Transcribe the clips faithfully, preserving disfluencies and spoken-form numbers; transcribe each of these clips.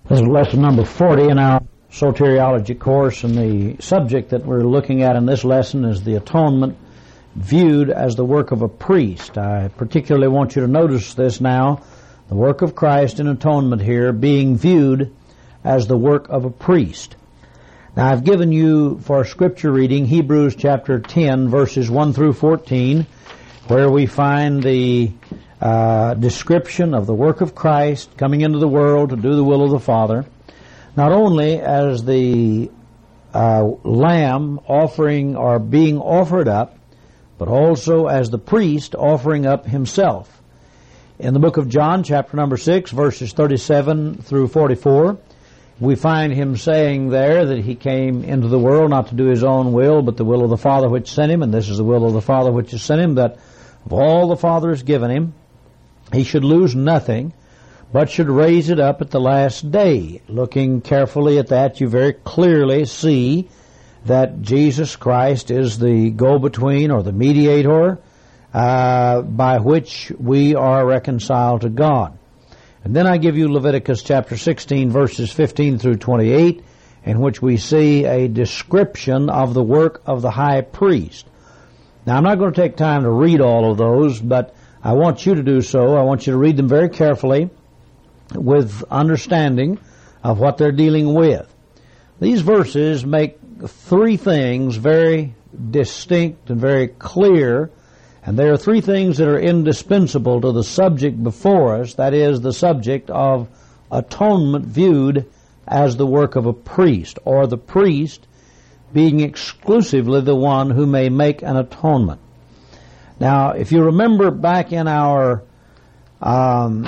This is lesson number forty in our soteriology course, and the subject that we're looking at in this lesson is the atonement viewed as the work of a priest. I particularly want you to notice this now, the work of Christ in atonement here being viewed as the work of a priest. Now I've given you for scripture reading Hebrews chapter ten verses one through fourteen, where we find the uh, description of the work of Christ coming into the world to do the will of the Father, not only as the uh, lamb offering or being offered up, but also as the priest offering up himself. In the book of John, chapter number six, verses thirty-seven through forty-four, we find him saying there that he came into the world not to do his own will, but the will of the Father which sent him, and this is the will of the Father which has sent him, that of all the Father has given him, he should lose nothing, but should raise it up at the last day. Looking carefully at that, you very clearly see that Jesus Christ is the go-between or the mediator uh, by which we are reconciled to God. And then I give you Leviticus chapter sixteen, verses fifteen through twenty-eight, in which we see a description of the work of the high priest. Now, I'm not going to take time to read all of those, but I want you to do so. I want you to read them very carefully with understanding of what they're dealing with. These verses make three things very distinct and very clear, and there are three things that are indispensable to the subject before us, that is, the subject of atonement viewed as the work of a priest, or the priest being exclusively the one who may make an atonement. Now, if you remember back in our um,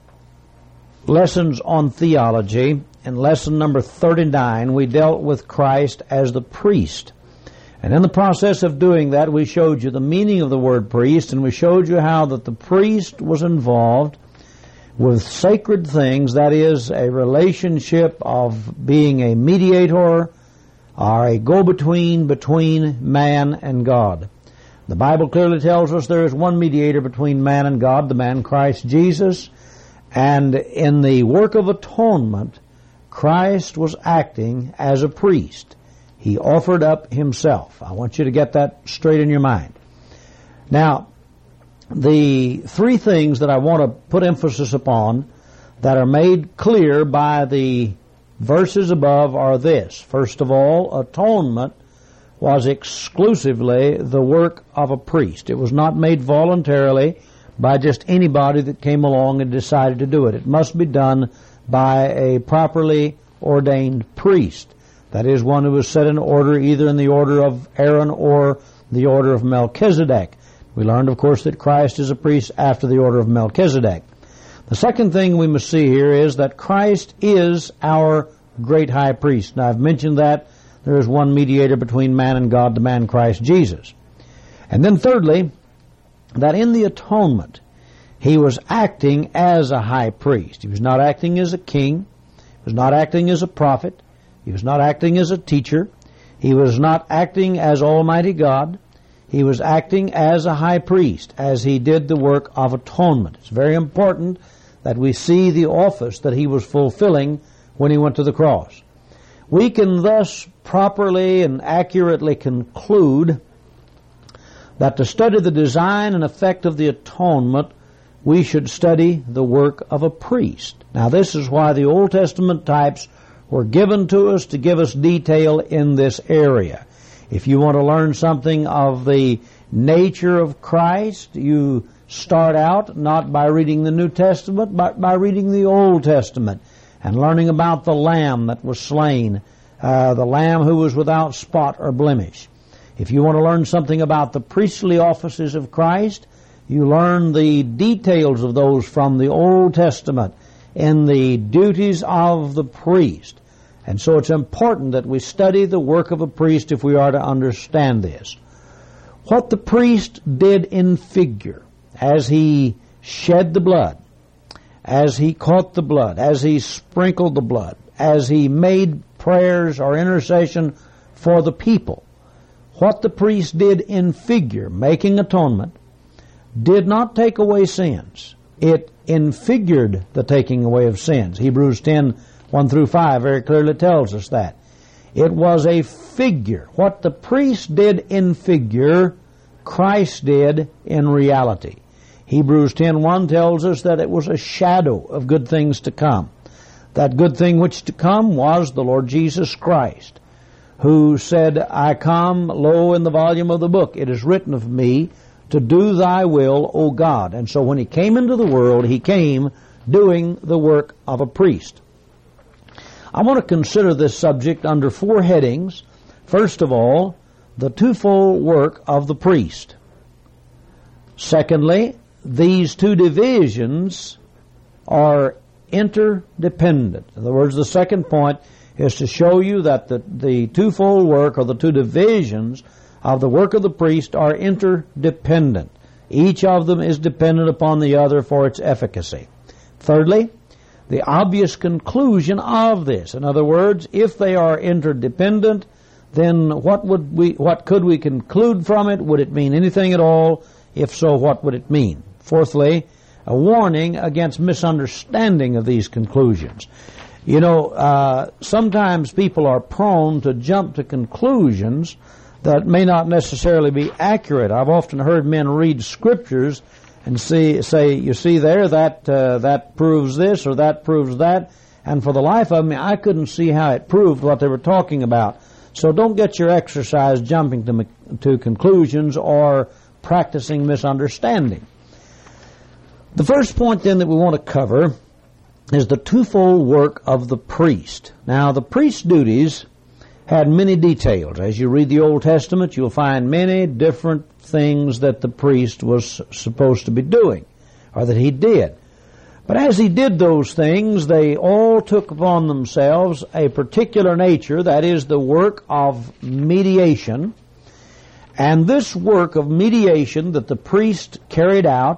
lessons on theology, in lesson number thirty-nine, we dealt with Christ as the priest. And in the process of doing that, we showed you the meaning of the word priest, and we showed you how that the priest was involved with sacred things, that is, a relationship of being a mediator or a go-between between man and God. The Bible clearly tells us there is one mediator between man and God, the man Christ Jesus, and in the work of atonement, Christ was acting as a priest. He offered up himself. I want you to get that straight in your mind. Now, the three things that I want to put emphasis upon that are made clear by the verses above are this. First of all, atonement was exclusively the work of a priest. It was not made voluntarily by just anybody that came along and decided to do it. It must be done by a properly ordained priest. That is, one who was set in order either in the order of Aaron or the order of Melchizedek. We learned, of course, that Christ is a priest after the order of Melchizedek. The second thing we must see here is that Christ is our great high priest. Now, I've mentioned that there is one mediator between man and God, the man Christ Jesus. And then thirdly, that in the atonement, he was acting as a high priest. He was not acting as a king. He was not acting as a prophet. He was not acting as a teacher. He was not acting as Almighty God. He was acting as a high priest as he did the work of atonement. It's very important that we see the office that he was fulfilling when he went to the cross. We can thus properly and accurately conclude that to study the design and effect of the atonement, we should study the work of a priest. Now, this is why the Old Testament types were given to us to give us detail in this area. If you want to learn something of the nature of Christ, you start out not by reading the New Testament, but by reading the Old Testament and learning about the Lamb that was slain, uh, the Lamb who was without spot or blemish. If you want to learn something about the priestly offices of Christ, you learn the details of those from the Old Testament in the duties of the priest. And so it's important that we study the work of a priest if we are to understand this. What the priest did in figure, as he shed the blood, as he caught the blood, as he sprinkled the blood, as he made prayers or intercession for the people, what the priest did in figure, making atonement, did not take away sins. It infigured the taking away of sins. Hebrews ten, one through five very clearly tells us that. It was a figure. What the priest did in figure, Christ did in reality. Hebrews ten one tells us that it was a shadow of good things to come. That good thing which to come was the Lord Jesus Christ, who said, I come, lo, in the volume of the book, it is written of me, to do thy will, O God. And so when he came into the world, he came doing the work of a priest. I want to consider this subject under four headings. First of all, the twofold work of the priest. Secondly, these two divisions are interdependent. In other words, the second point is to show you that the, the twofold work, or the two divisions of the work of the priest, are interdependent. Each of them is dependent upon the other for its efficacy. Thirdly, the obvious conclusion of this. In other words, if they are interdependent, then what would we, what could we conclude from it? Would it mean anything at all? If so, what would it mean? Fourthly, a warning against misunderstanding of these conclusions. You know, uh, sometimes people are prone to jump to conclusions that may not necessarily be accurate. I've often heard men read scriptures and see, say, you see there, that uh, that proves this or that proves that, and for the life of me, I couldn't see how it proved what they were talking about. So don't get your exercise jumping to, to conclusions or practicing misunderstanding. The first point then that we want to cover is the twofold work of the priest. Now, the priest's duties had many details. As you read the Old Testament, you'll find many different things that the priest was supposed to be doing, or that he did. But as he did those things, they all took upon themselves a particular nature, that is the work of mediation. And this work of mediation that the priest carried out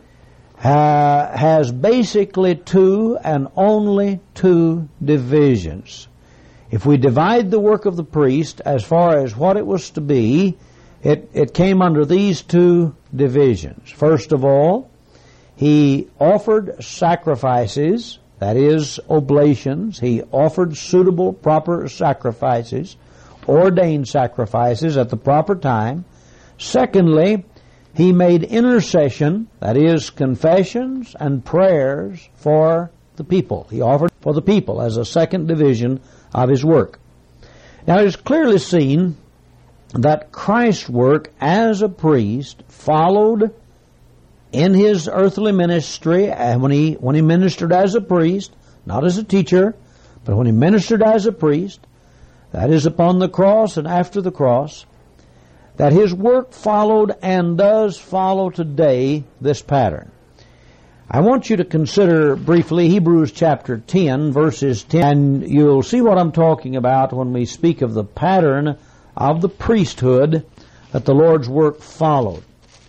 Uh, has basically two and only two divisions. If we divide the work of the priest as far as what it was to be, it, it came under these two divisions. First of all, he offered sacrifices, that is, oblations. He offered suitable, proper sacrifices, ordained sacrifices at the proper time. Secondly, he made intercession, that is, confessions and prayers for the people. He offered for the people as a second division of his work. Now it is clearly seen that Christ's work as a priest followed in his earthly ministry, and when he, when he ministered as a priest, not as a teacher, but when he ministered as a priest, that is upon the cross and after the cross, that his work followed and does follow today this pattern. I want you to consider briefly Hebrews chapter ten, verses ten, and you'll see what I'm talking about when we speak of the pattern of the priesthood that the Lord's work followed.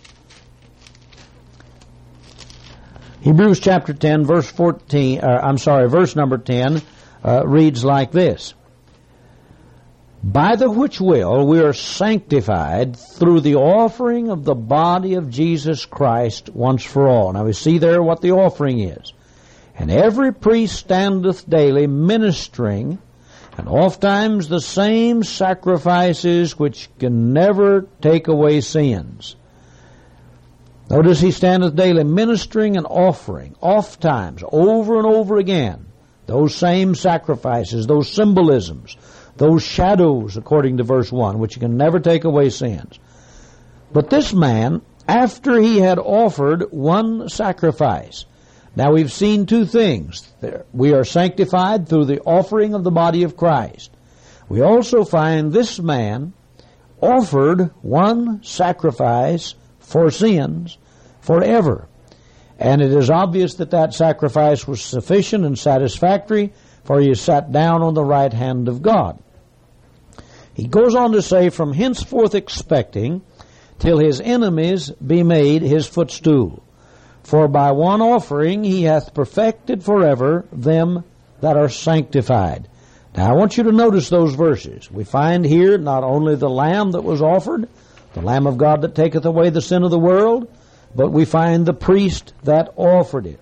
Hebrews chapter ten, verse fourteen, uh, I'm sorry, verse number ten, uh, reads like this. By the which will we are sanctified through the offering of the body of Jesus Christ once for all. Now we see there what the offering is. And every priest standeth daily ministering, and ofttimes the same sacrifices which can never take away sins. Notice he standeth daily ministering and offering, ofttimes, over and over again, those same sacrifices, those symbolisms, those shadows, according to verse one, which can never take away sins. But this man, after he had offered one sacrifice, now we've seen two things. We are sanctified through the offering of the body of Christ. We also find this man offered one sacrifice for sins forever. And it is obvious that that sacrifice was sufficient and satisfactory, for he sat down on the right hand of God. He goes on to say, from henceforth expecting till his enemies be made his footstool. For by one offering he hath perfected forever them that are sanctified. Now I want you to notice those verses. We find here not only the Lamb that was offered, the Lamb of God that taketh away the sin of the world, but we find the priest that offered it.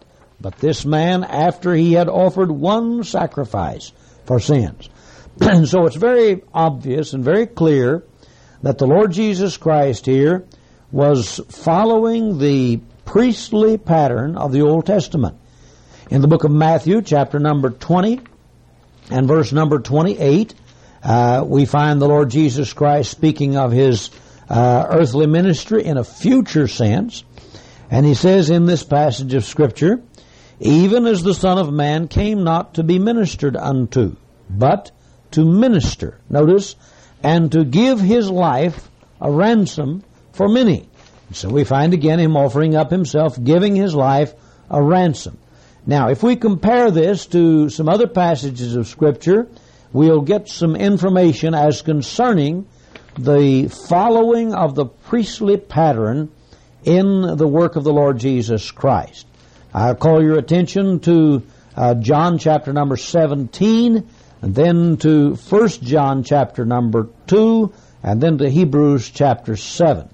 but this man after he had offered one sacrifice for sins. And so it's very obvious and very clear that the Lord Jesus Christ here was following the priestly pattern of the Old Testament. In the book of Matthew, chapter number twenty and verse number twenty-eight, uh, we find the Lord Jesus Christ speaking of His uh, earthly ministry in a future sense. And He says in this passage of Scripture, even as the Son of Man came not to be ministered unto, but to minister, notice, and to give His life a ransom for many. So we find again Him offering up Himself, giving His life a ransom. Now, if we compare this to some other passages of Scripture, we'll get some information as concerning the following of the priestly pattern in the work of the Lord Jesus Christ. I'll call your attention to uh, John chapter number seventeen, and then to First John chapter number two, and then to Hebrews chapter seven.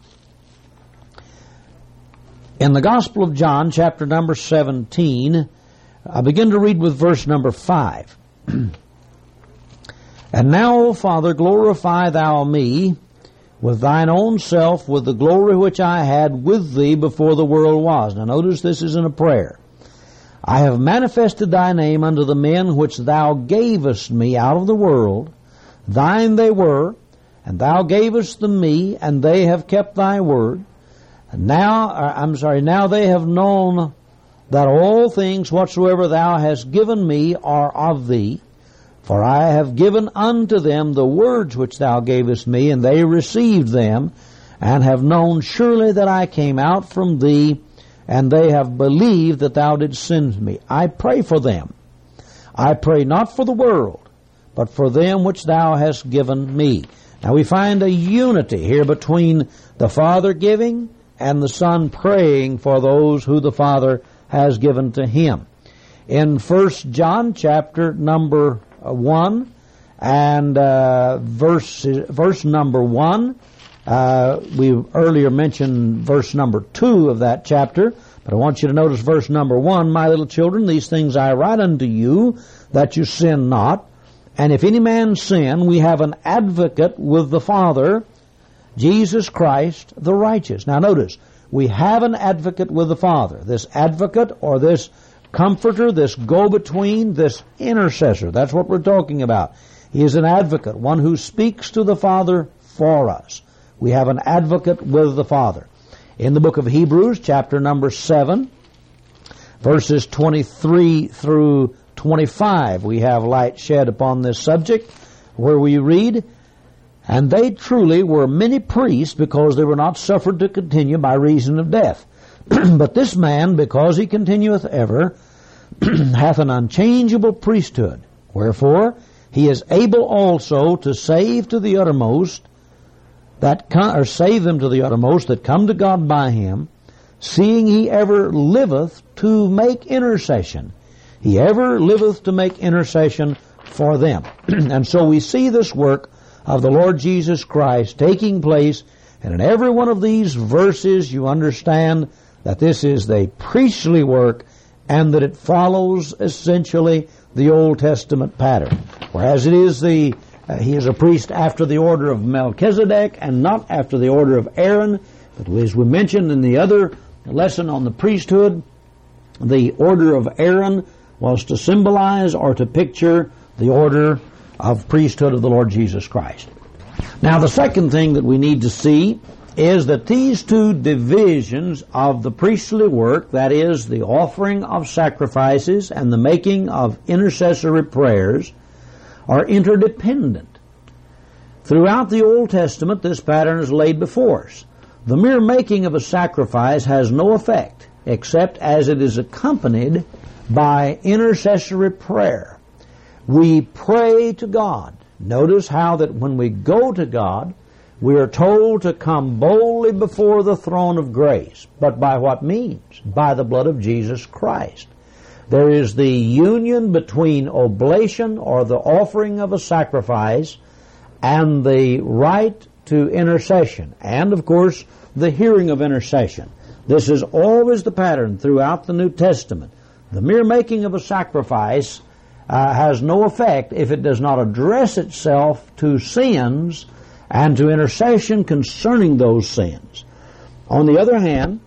In the Gospel of John chapter number seventeen, I begin to read with verse number five. And now, O Father, glorify Thou me with Thine own self, with the glory which I had with Thee before the world was. Now notice this is in a prayer. I have manifested Thy name unto the men which Thou gavest me out of the world. Thine they were, and Thou gavest them me, and they have kept Thy word. And now, I'm sorry, now they have known that all things whatsoever Thou hast given me are of Thee. For I have given unto them the words which Thou gavest me, and they received them, and have known surely that I came out from Thee, and they have believed that Thou didst send me. I pray for them. I pray not for the world, but for them which Thou hast given me. Now we find a unity here between the Father giving and the Son praying for those who the Father has given to Him. In First John chapter number one and uh, verse verse number one, uh, we earlier mentioned verse number two of that chapter, but I want you to notice verse number one. My little children, these things I write unto you, that you sin not. And if any man sin, we have an advocate with the Father, Jesus Christ the righteous. Now notice, we have an advocate with the Father. This advocate or this comforter, this go-between, this intercessor. That's what we're talking about. He is an advocate, one who speaks to the Father for us. We have an advocate with the Father. In the book of Hebrews, chapter number seven, verses twenty-three through twenty-five, we have light shed upon this subject, where we read, and they truly were many priests, because they were not suffered to continue by reason of death. But this man, because he continueth ever, hath an unchangeable priesthood. Wherefore, he is able also to save to the uttermost, that come, or save them to the uttermost that come to God by him, seeing he ever liveth to make intercession. He ever liveth to make intercession for them. And so we see this work of the Lord Jesus Christ taking place, and in every one of these verses you understand that this is the priestly work and that it follows essentially the Old Testament pattern. Whereas it is the, uh, he is a priest after the order of Melchizedek and not after the order of Aaron. But as we mentioned in the other lesson on the priesthood, the order of Aaron was to symbolize or to picture the order of priesthood of the Lord Jesus Christ. Now the second thing that we need to see is that these two divisions of the priestly work, that is, the offering of sacrifices and the making of intercessory prayers, are interdependent. Throughout the Old Testament, this pattern is laid before us. The mere making of a sacrifice has no effect except as it is accompanied by intercessory prayer. We pray to God. Notice how that when we go to God, we are told to come boldly before the throne of grace. But by what means? By the blood of Jesus Christ. There is the union between oblation, or the offering of a sacrifice, and the right to intercession, and of course the hearing of intercession. This is always the pattern throughout the New Testament. The mere making of a sacrifice uh, has no effect if it does not address itself to sins and to intercession concerning those sins. On the other hand,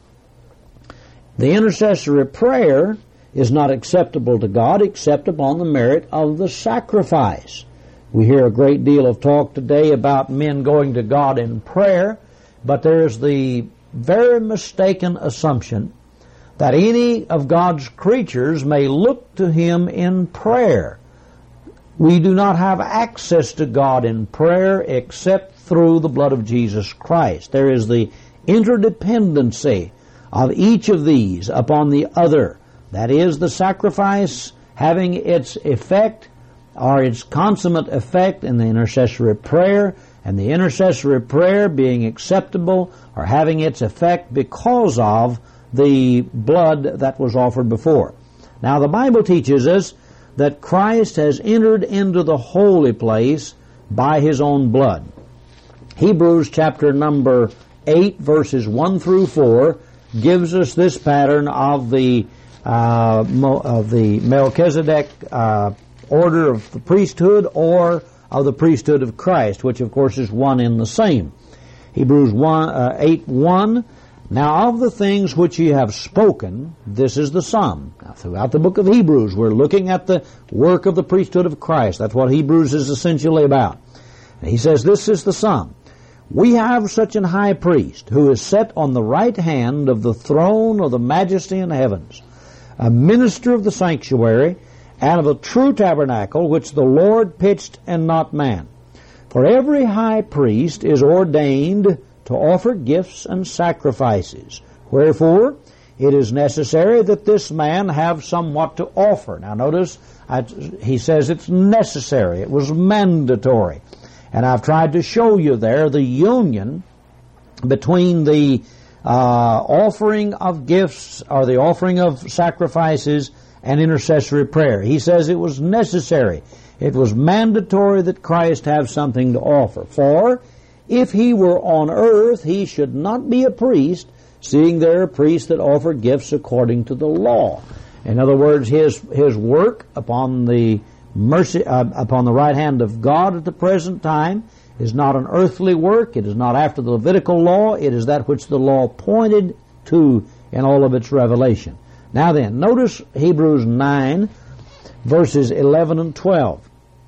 the intercessory prayer is not acceptable to God except upon the merit of the sacrifice. We hear a great deal of talk today about men going to God in prayer, but there is the very mistaken assumption that any of God's creatures may look to Him in prayer. We do not have access to God in prayer except through the blood of Jesus Christ. There is the interdependency of each of these upon the other. That is, the sacrifice having its effect or its consummate effect in the intercessory prayer, and the intercessory prayer being acceptable or having its effect because of the blood that was offered before. Now, the Bible teaches us that Christ has entered into the holy place by His own blood. Hebrews chapter number eight, verses one through four, gives us this pattern of the uh, of the Melchizedek uh, order of the priesthood, or of the priesthood of Christ, which of course is one and the same. Hebrews one, uh, eight one, now of the things which ye have spoken, this is the sum. Now, throughout the book of Hebrews, we're looking at the work of the priesthood of Christ. That's what Hebrews is essentially about. And he says, this is the sum. We have such an high priest who is set on the right hand of the throne of the majesty in the heavens, a minister of the sanctuary and of a true tabernacle which the Lord pitched and not man. For every high priest is ordained to offer gifts and sacrifices. Wherefore, it is necessary that this man have somewhat to offer. Now notice, I, he says it's necessary. It was mandatory. And I've tried to show you there the union between the uh, offering of gifts or the offering of sacrifices and intercessory prayer. He says it was necessary. It was mandatory that Christ have something to offer. For if He were on earth, He should not be a priest, seeing there are priests that offer gifts according to the law. In other words, His His work upon the mercy uh, upon the right hand of God at the present time is not an earthly work. It is not after the Levitical law. It is that which the law pointed to in all of its revelation. Now then, notice Hebrews nine, verses eleven and twelve.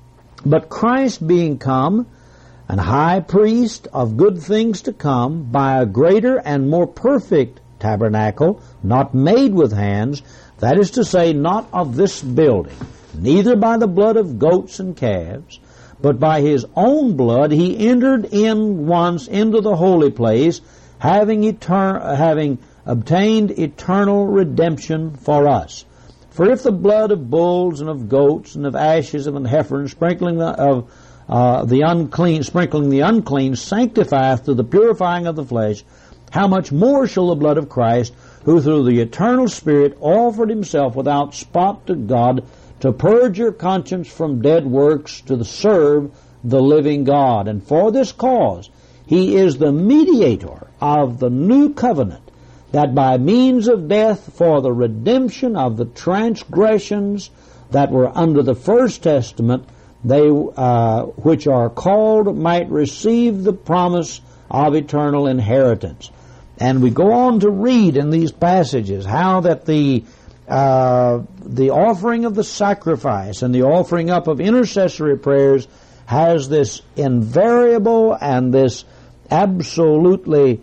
But Christ being come, an high priest of good things to come, by a greater and more perfect tabernacle, not made with hands, that is to say, not of this building, neither by the blood of goats and calves, but by His own blood He entered in once into the holy place, having etern- having obtained eternal redemption for us. For if the blood of bulls and of goats and of ashes of an heifer, sprinkling the, of uh, the unclean, sprinkling the unclean, sanctifieth to the purifying of the flesh, how much more shall the blood of Christ, who through the eternal Spirit offered Himself without spot to God, to purge your conscience from dead works, to serve the living God. And for this cause He is the mediator of the new covenant, that by means of death for the redemption of the transgressions that were under the first testament, they uh, which are called might receive the promise of eternal inheritance. And we go on to read in these passages how that the uh, the offering of the sacrifice and the offering up of intercessory prayers has this invariable and this absolutely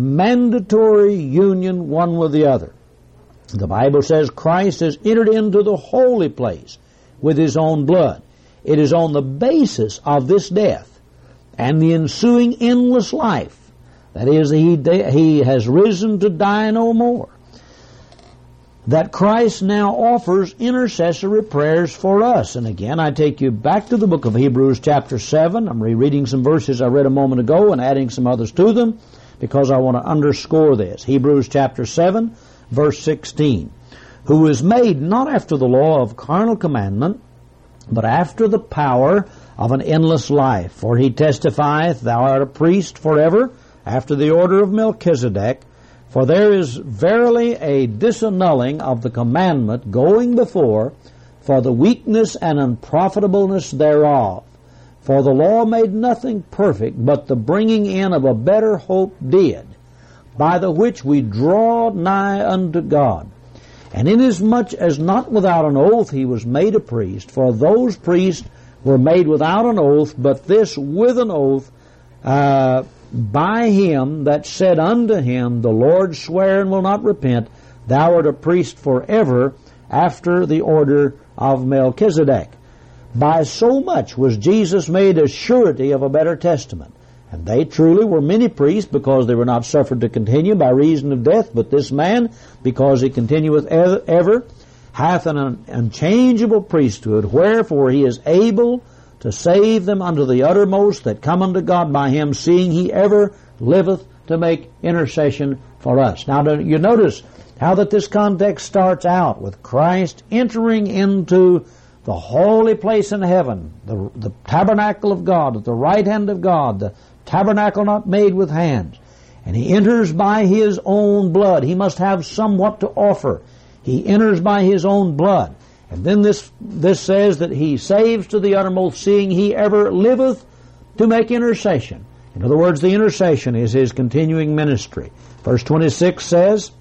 mandatory union one with the other. The Bible says Christ has entered into the holy place with His own blood. It is on the basis of this death and the ensuing endless life, that is, He, he has risen to die no more, that Christ now offers intercessory prayers for us. And again, I take you back to the book of Hebrews chapter seven. I'm rereading some verses I read a moment ago and adding some others to them, because I want to underscore this. Hebrews chapter seven, verse sixteen. Who is made not after the law of carnal commandment, but after the power of an endless life. For He testifieth, Thou art a priest forever, after the order of Melchizedek. For there is verily a disannulling of the commandment going before, for the weakness and unprofitableness thereof. For the law made nothing perfect, but the bringing in of a better hope did, by the which we draw nigh unto God. And inasmuch as not without an oath he was made a priest, for those priests were made without an oath, but this with an oath, uh, by him that said unto him, the Lord sware and will not repent, thou art a priest forever, after the order of Melchizedek. By so much was Jesus made a surety of a better testament. And they truly were many priests, because they were not suffered to continue by reason of death. But this man, because he continueth ever, hath an unchangeable priesthood, wherefore he is able to save them unto the uttermost that come unto God by him, seeing he ever liveth to make intercession for us. Now, do you notice how that this context starts out with Christ entering into the holy place in heaven, the, the tabernacle of God, at the right hand of God, the tabernacle not made with hands. And he enters by his own blood. He must have somewhat to offer. He enters by his own blood. And then this, this says that he saves to the uttermost, seeing he ever liveth to make intercession. In other words, the intercession is his continuing ministry. Verse twenty-six says,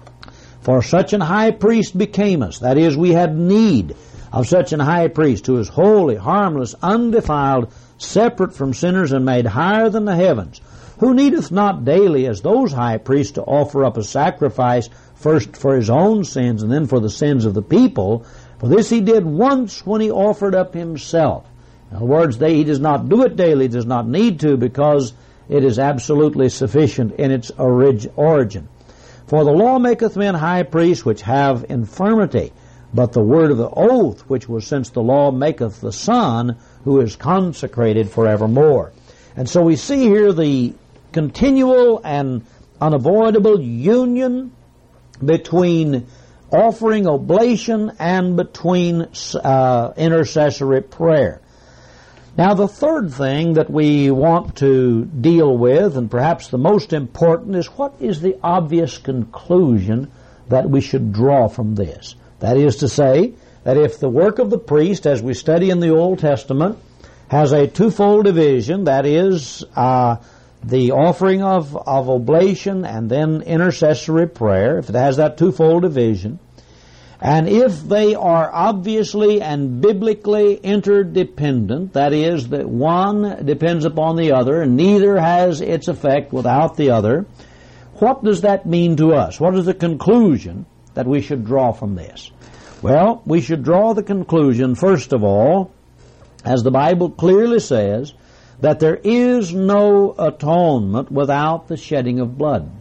for such an high priest became us, that is, we had need of such an high priest, who is holy, harmless, undefiled, separate from sinners, and made higher than the heavens, who needeth not daily, as those high priests, to offer up a sacrifice, first for his own sins, and then for the sins of the people. For this he did once, when he offered up himself. In other words, they, he does not do it daily, does not need to, because it is absolutely sufficient in its orig- origin. For the law maketh men high priests which have infirmity, but the word of the oath, which was since the law, maketh the Son, who is consecrated forevermore. And so we see here the continual and unavoidable union between offering oblation and between uh, intercessory prayer. Now, the third thing that we want to deal with, and perhaps the most important, is what is the obvious conclusion that we should draw from this? That is to say, that if the work of the priest, as we study in the Old Testament, has a twofold division, that is, uh, the offering of, of oblation and then intercessory prayer, if it has that twofold division, and if they are obviously and biblically interdependent, that is, that one depends upon the other and neither has its effect without the other, what does that mean to us? What is the conclusion that we should draw from this? Well, we should draw the conclusion, first of all, as the Bible clearly says, that there is no atonement without the shedding of blood.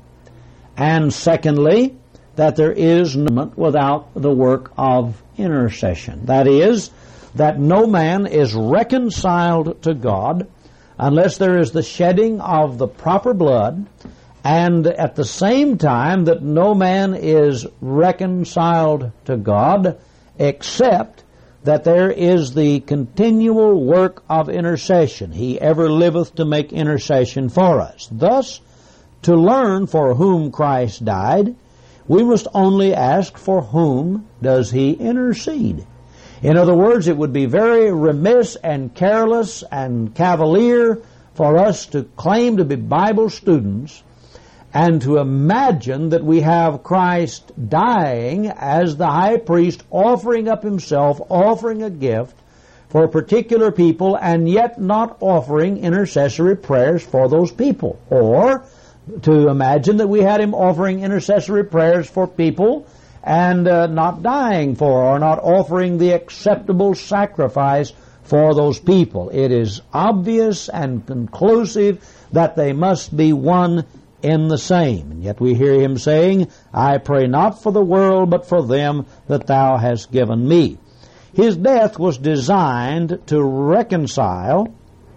And secondly, that there is no atonement without the work of intercession. That is, that no man is reconciled to God unless there is the shedding of the proper blood, and at the same time that no man is reconciled to God except that there is the continual work of intercession. He ever liveth to make intercession for us. Thus, to learn for whom Christ died, we must only ask, for whom does he intercede? In other words, it would be very remiss and careless and cavalier for us to claim to be Bible students and to imagine that we have Christ dying as the high priest, offering up himself, offering a gift for particular people, and yet not offering intercessory prayers for those people. Or to imagine that we had him offering intercessory prayers for people and uh, not dying for, or not offering the acceptable sacrifice for those people. It is obvious and conclusive that they must be one in the same. And yet we hear him saying, I pray not for the world, but for them that thou hast given me. His death was designed to reconcile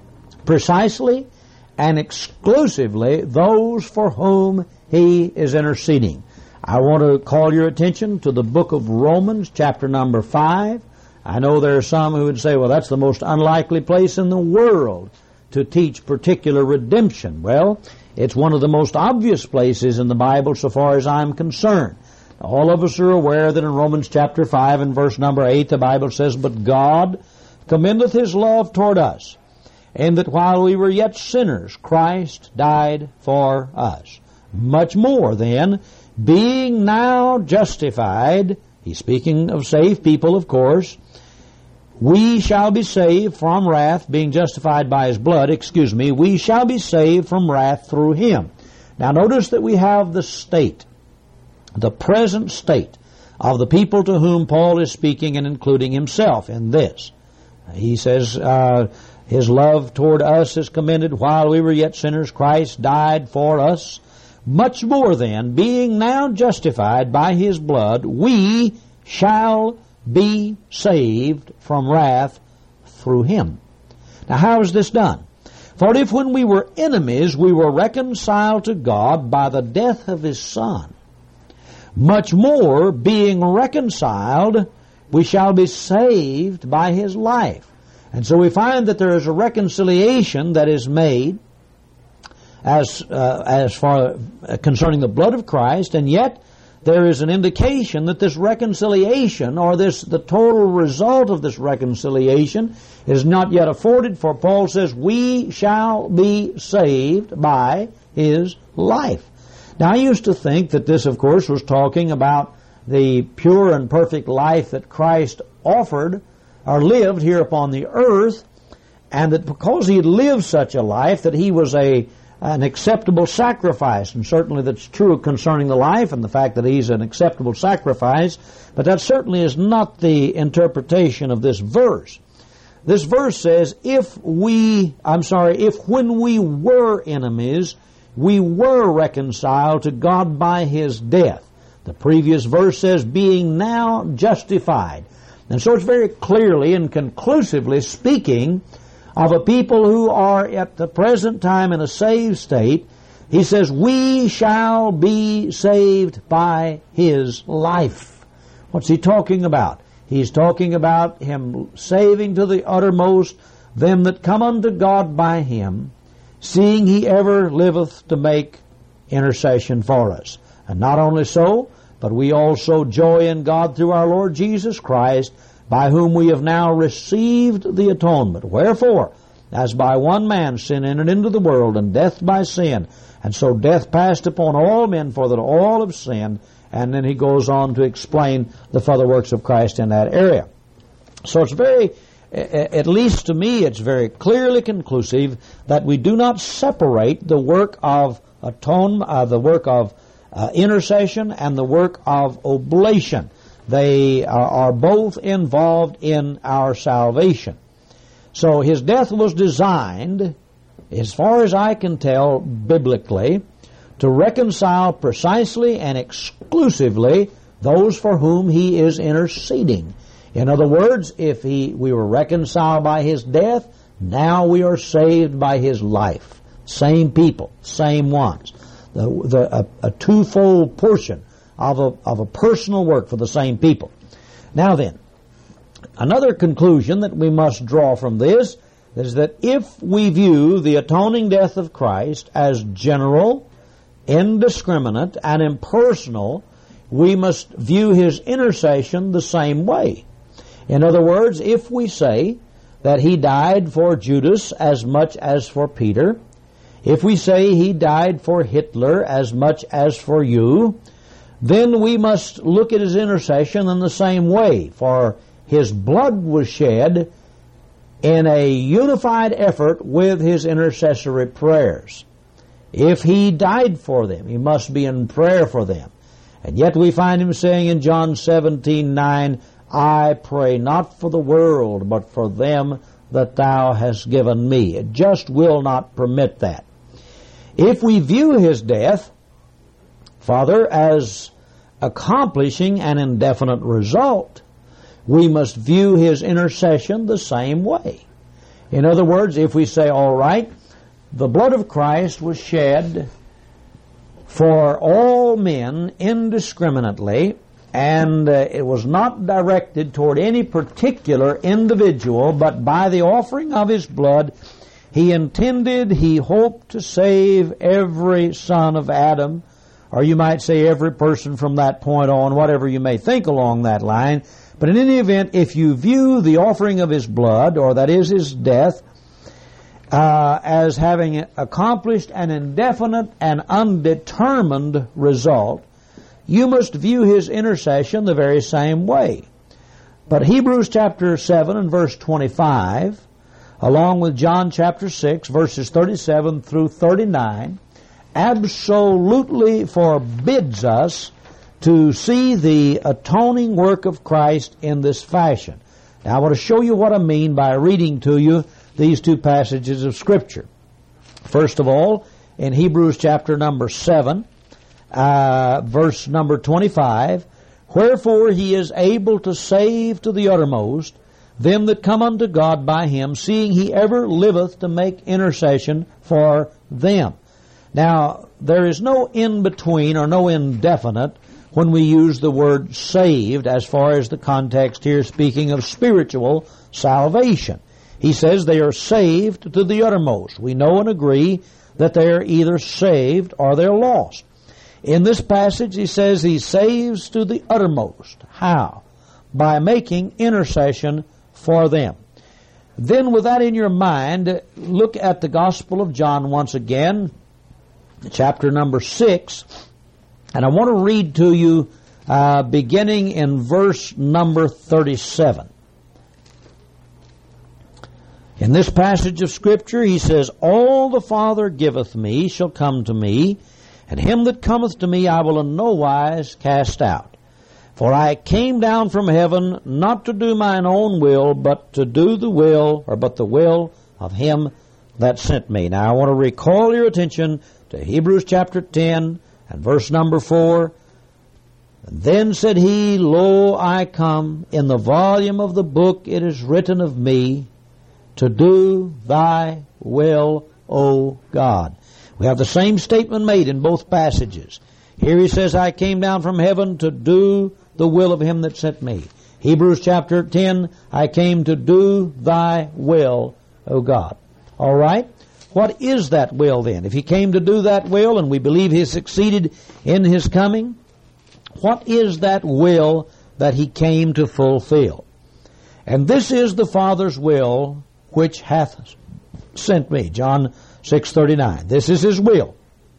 precisely and exclusively those for whom he is interceding. I want to call your attention to the book of Romans, chapter number five. I know there are some who would say, well, that's the most unlikely place in the world to teach particular redemption. Well, It's one of the most obvious places in the Bible so far as I'm concerned. All of us are aware that in Romans chapter five and verse number eight the Bible says, "But God commendeth His love toward us, and that while we were yet sinners, Christ died for us. Much more then, being now justified," he's speaking of saved people, of course, "we shall be saved from wrath," being justified by His blood, excuse me, "we shall be saved from wrath through Him." Now notice that we have the state, the present state of the people to whom Paul is speaking and including himself in this. He says, uh, His love toward us is commended while we were yet sinners. Christ died for us. Much more then, being now justified by His blood, we shall be saved from wrath through Him. Now how is this done? For if when we were enemies we were reconciled to God by the death of His Son, much more, being reconciled, we shall be saved by His life. And so we find that there is a reconciliation that is made as uh, as far uh, concerning the blood of Christ, and yet there is an indication that this reconciliation, or this the total result of this reconciliation, is not yet afforded, for Paul says, "We shall be saved by His life." Now, I used to think that this, of course, was talking about the pure and perfect life that Christ offered or lived here upon the earth, and that because He had lived such a life that He was a an acceptable sacrifice. And certainly that's true concerning the life and the fact that He's an acceptable sacrifice, but that certainly is not the interpretation of this verse. This verse says, if we, I'm sorry, if when we were enemies, we were reconciled to God by His death. The previous verse says, being now justified. And so it's very clearly and conclusively speaking of a people who are at the present time in a saved state. He says, we shall be saved by His life. What's he talking about? He's talking about Him saving to the uttermost them that come unto God by Him, seeing He ever liveth to make intercession for us. And not only so, but we also joy in God through our Lord Jesus Christ, by whom we have now received the atonement. Wherefore, as by one man sin entered into the world, and death by sin, and so death passed upon all men, for that all have sinned. And then he goes on to explain the further works of Christ in that area. So it's very, at least to me, it's very clearly conclusive that we do not separate the work of atonement, uh, the work of uh, intercession, and the work of oblation. They are, are both involved in our salvation. So His death was designed, as far as I can tell biblically, to reconcile precisely and exclusively those for whom He is interceding. In other words, if he, we were reconciled by His death, now we are saved by His life. Same people, same ones. The, the, a, a twofold portion of a, of a personal work for the same people. Now then, another conclusion that we must draw from this is that if we view the atoning death of Christ as general, indiscriminate, and impersonal, we must view His intercession the same way. In other words, if we say that He died for Judas as much as for Peter, if we say He died for Hitler as much as for you, then we must look at His intercession in the same way, for His blood was shed in a unified effort with His intercessory prayers. If He died for them, He must be in prayer for them. And yet we find Him saying in John seventeen nine, I pray not for the world, but for them that Thou hast given me. It just will not permit that. If we view His death, Father, as accomplishing an indefinite result, we must view His intercession the same way. In other words, if we say, all right, the blood of Christ was shed for all men indiscriminately, and uh, it was not directed toward any particular individual, but by the offering of His blood, He intended, He hoped to save every son of Adam, or you might say every person from that point on, whatever you may think along that line. But in any event, if you view the offering of His blood, or that is His death, uh, as having accomplished an indefinite and undetermined result, you must view His intercession the very same way. But Hebrews chapter seven and verse twenty-five, along with John chapter six, verses thirty-seven through thirty-nine, absolutely forbids us to see the atoning work of Christ in this fashion. Now I want to show you what I mean by reading to you these two passages of Scripture. First of all, in Hebrews chapter number seven, uh, verse number twenty-five, wherefore He is able to save to the uttermost them that come unto God by Him, seeing He ever liveth to make intercession for them. Now, there is no in-between or no indefinite when we use the word saved as far as the context here speaking of spiritual salvation. He says they are saved to the uttermost. We know and agree that they are either saved or they're lost. In this passage, he says He saves to the uttermost. How? By making intercession for them. Then with that in your mind, look at the Gospel of John once again, chapter number six, and I want to read to you uh, beginning in verse number thirty-seven. In this passage of Scripture, he says, all the Father giveth me shall come to me, and him that cometh to me I will in no wise cast out. For I came down from heaven not to do mine own will, but to do the will, or but the will of Him that sent me. Now I want to recall your attention to Hebrews chapter ten and verse number four. And then said He, Lo, I come, in the volume of the book it is written of me, to do Thy will, O God. We have the same statement made in both passages. Here he says, I came down from heaven to do the will of Him that sent me. Hebrews chapter ten, I came to do Thy will, O God. All right? What is that will then? If He came to do that will, and we believe He succeeded in His coming, what is that will that He came to fulfill? And this is the Father's will which hath sent me. John six thirty-nine. This is His will,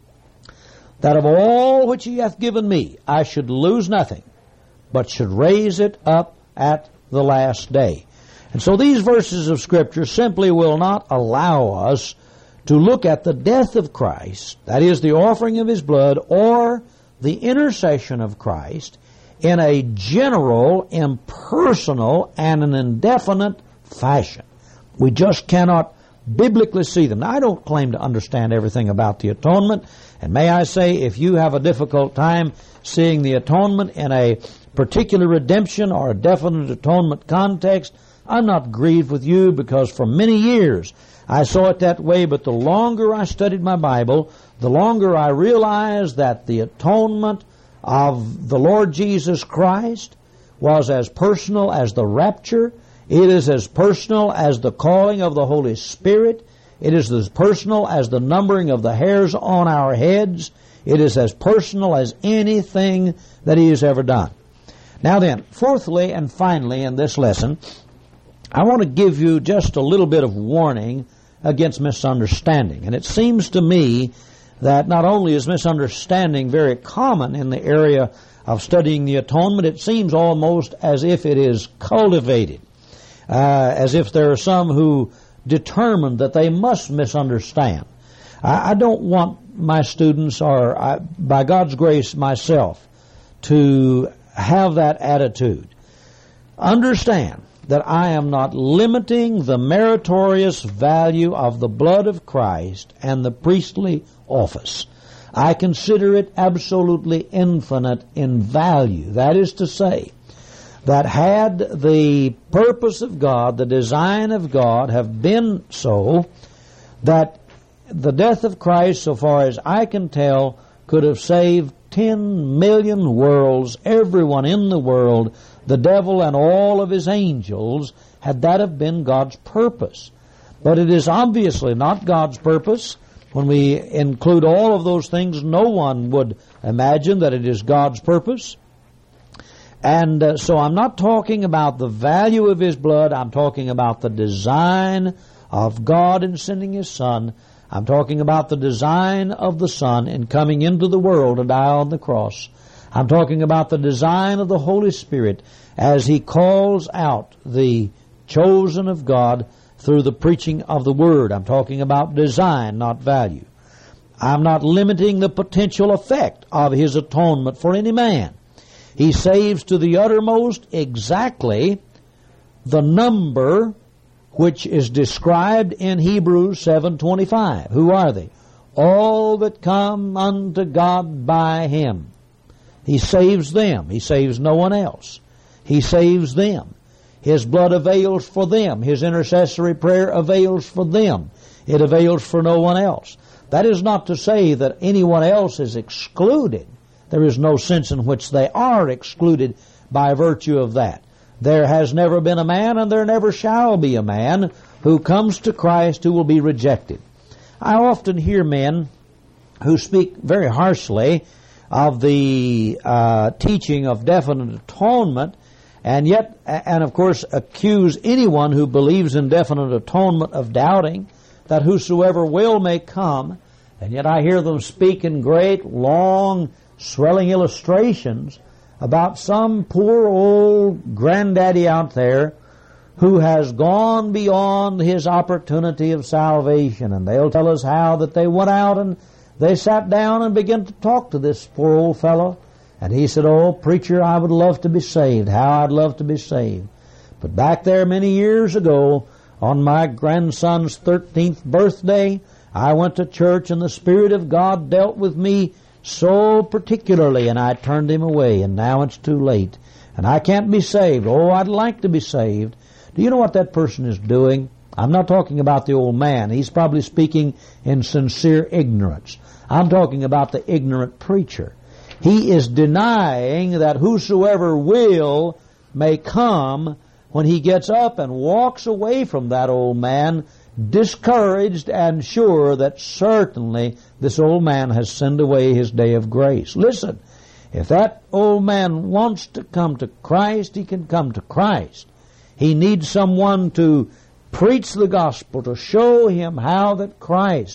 that of all which He hath given me, I should lose nothing, but should raise it up at the last day. And so these verses of Scripture simply will not allow us to look at the death of Christ, that is the offering of His blood, or the intercession of Christ, in a general, impersonal, and an indefinite fashion. We just cannot biblically see them. Now, I don't claim to understand everything about the atonement, and may I say, if you have a difficult time seeing the atonement in a particular redemption or a definite atonement context, I'm not grieved with you, because for many years I saw it that way, but the longer I studied my Bible, the longer I realized that the atonement of the Lord Jesus Christ was as personal as the rapture. It is as personal as the calling of the Holy Spirit. It is as personal as the numbering of the hairs on our heads. It is as personal as anything that He has ever done. Now then, fourthly and finally in this lesson, I want to give you just a little bit of warning against misunderstanding. And it seems to me that not only is misunderstanding very common in the area of studying the atonement, it seems almost as if it is cultivated. Uh, as if there are some who determined that they must misunderstand. I, I don't want my students, or I, by God's grace myself, to have that attitude. Understand that I am not limiting the meritorious value of the blood of Christ and the priestly office. I consider it absolutely infinite in value. That is to say, that had the purpose of God, the design of God, have been so, that the death of Christ, so far as I can tell, could have saved ten million worlds, everyone in the world, the devil and all of his angels, had that have been God's purpose. But it is obviously not God's purpose. When we include all of those things, no one would imagine that it is God's purpose. And uh, so I'm not talking about the value of His blood. I'm talking about the design of God in sending His Son. I'm talking about the design of the Son in coming into the world to die on the cross. I'm talking about the design of the Holy Spirit as He calls out the chosen of God through the preaching of the Word. I'm talking about design, not value. I'm not limiting the potential effect of His atonement for any man. He saves to the uttermost exactly the number which is described in Hebrews seven twenty-five. Who are they? All that come unto God by Him. He saves them. He saves no one else. He saves them. His blood avails for them. His intercessory prayer avails for them. It avails for no one else. That is not to say that anyone else is excluded. There is no sense in which they are excluded by virtue of that. There has never been a man, and there never shall be a man, who comes to Christ who will be rejected. I often hear men who speak very harshly of the uh, teaching of definite atonement, and yet, and of course, accuse anyone who believes in definite atonement of doubting that whosoever will may come. And yet I hear them speak in great, long, swelling illustrations about some poor old granddaddy out there who has gone beyond his opportunity of salvation. And they'll tell us how that they went out and they sat down and began to talk to this poor old fellow. And he said, "Oh, preacher, I would love to be saved. How I'd love to be saved. But back there many years ago, on my grandson's thirteenth birthday, I went to church and the Spirit of God dealt with me so particularly, and I turned him away, and now it's too late. And I can't be saved. Oh, I'd like to be saved." Do you know what that person is doing? I'm not talking about the old man. He's probably speaking in sincere ignorance. I'm talking about the ignorant preacher. He is denying that whosoever will may come when he gets up and walks away from that old man, discouraged and sure that certainly this old man has sinned away his day of grace. Listen, if that old man wants to come to Christ, he can come to Christ. He needs someone to preach the gospel, to show him how that Christ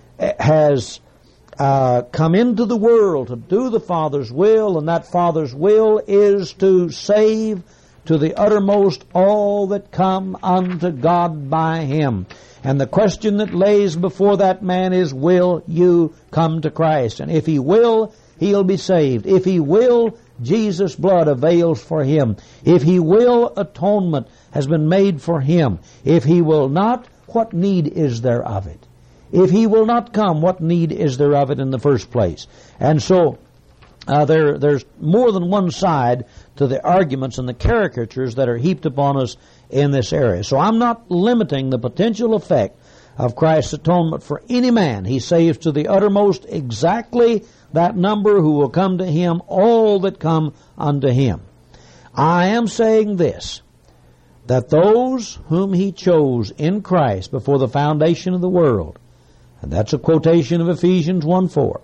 has uh, come into the world to do the Father's will, and that Father's will is to save to the uttermost all that come unto God by Him. And the question that lays before that man is, will you come to Christ? And if he will, he'll be saved. If he will, Jesus' blood avails for him. If he will, atonement has been made for him. If he will not, what need is there of it? If he will not come, what need is there of it in the first place? And so, Uh, there, there's more than one side to the arguments and the caricatures that are heaped upon us in this area. So I'm not limiting the potential effect of Christ's atonement for any man. He saves to the uttermost exactly that number who will come to Him, all that come unto Him. I am saying this, that those whom He chose in Christ before the foundation of the world, and that's a quotation of Ephesians one four,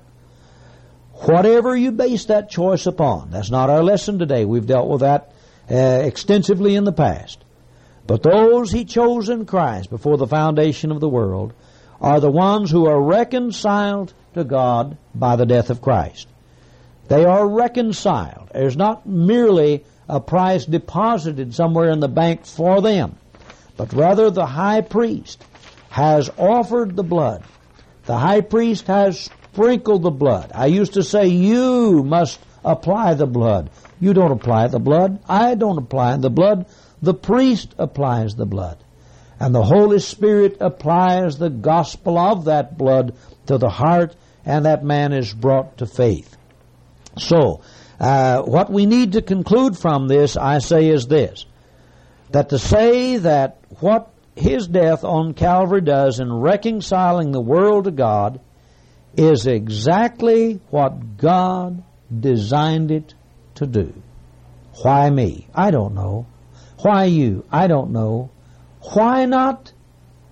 whatever you base that choice upon, that's not our lesson today. We've dealt with that uh, extensively in the past. But those He chose in Christ before the foundation of the world are the ones who are reconciled to God by the death of Christ. They are reconciled. There's not merely a price deposited somewhere in the bank for them, but rather the high priest has offered the blood. The high priest has sprinkle the blood. I used to say, you must apply the blood. You don't apply the blood. I don't apply the blood. The priest applies the blood. And the Holy Spirit applies the gospel of that blood to the heart, and that man is brought to faith. So, uh, what we need to conclude from this, I say, is this, that to say that what His death on Calvary does in reconciling the world to God is exactly what God designed it to do. Why me? I don't know. Why you? I don't know. Why not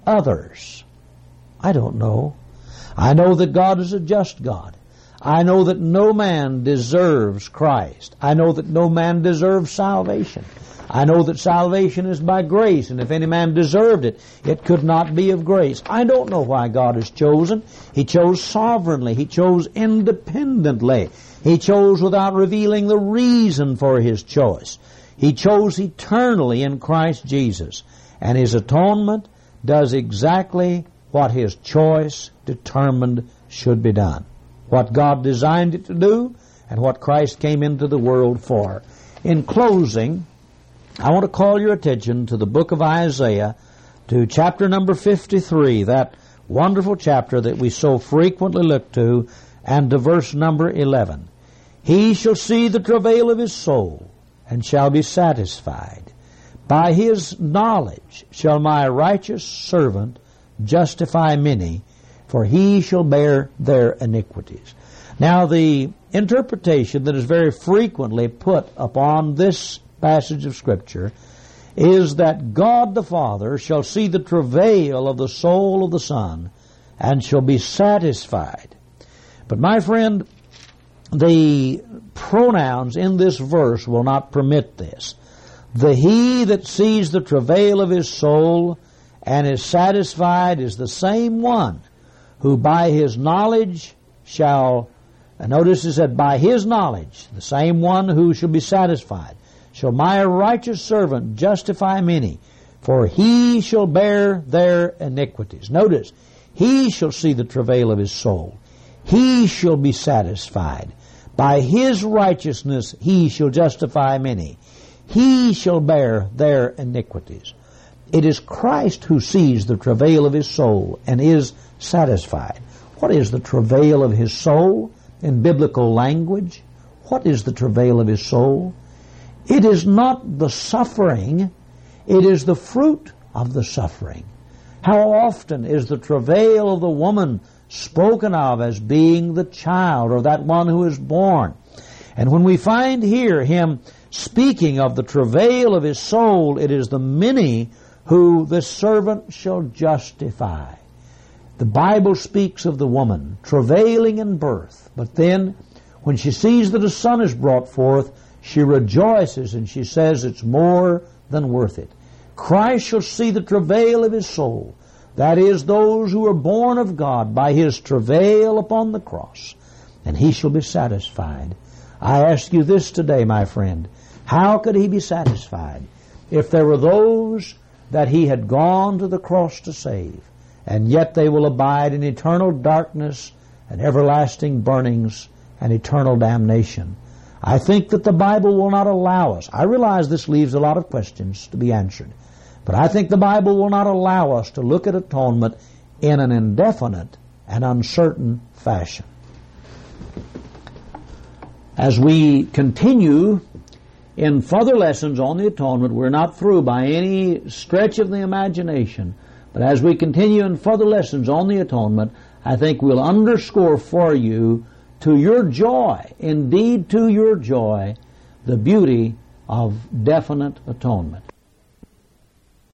others? I don't know. I know that God is a just God. I know that no man deserves Christ. I know that no man deserves salvation. I know that salvation is by grace, and if any man deserved it, it could not be of grace. I don't know why God has chosen. He chose sovereignly. He chose independently. He chose without revealing the reason for His choice. He chose eternally in Christ Jesus, and His atonement does exactly what His choice determined should be done, what God designed it to do, and what Christ came into the world for. In closing, I want to call your attention to the book of Isaiah, to chapter number fifty-three, that wonderful chapter that we so frequently look to, and to verse number eleven. He shall see the travail of his soul, and shall be satisfied. By his knowledge shall my righteous servant justify many, for he shall bear their iniquities. Now, the interpretation that is very frequently put upon this passage of Scripture is that God the Father shall see the travail of the soul of the Son and shall be satisfied. But my friend, the pronouns in this verse will not permit this. The he that sees the travail of his soul and is satisfied is the same one who by his knowledge shall, notice it said, by his knowledge, the same one who shall be satisfied, shall my righteous servant justify many, for he shall bear their iniquities. Notice, he shall see the travail of his soul. He shall be satisfied. By his righteousness he shall justify many. He shall bear their iniquities. It is Christ who sees the travail of his soul and is satisfied. What is the travail of his soul in biblical language? What is the travail of his soul? It is not the suffering, it is the fruit of the suffering. How often is the travail of the woman spoken of as being the child or that one who is born? And when we find here him speaking of the travail of his soul, it is the many who the servant shall justify. The Bible speaks of the woman travailing in birth, but then when she sees that a son is brought forth, she rejoices and she says it's more than worth it. Christ shall see the travail of his soul. That is, those who are born of God by his travail upon the cross, and he shall be satisfied. I ask you this today, my friend. How could he be satisfied if there were those that he had gone to the cross to save, and yet they will abide in eternal darkness and everlasting burnings and eternal damnation? I think that the Bible will not allow us. I realize this leaves a lot of questions to be answered, but I think the Bible will not allow us to look at atonement in an indefinite and uncertain fashion. As we continue in further lessons on the atonement, we're not through by any stretch of the imagination, but as we continue in further lessons on the atonement, I think we'll underscore for you, to your joy, indeed to your joy, the beauty of definite atonement.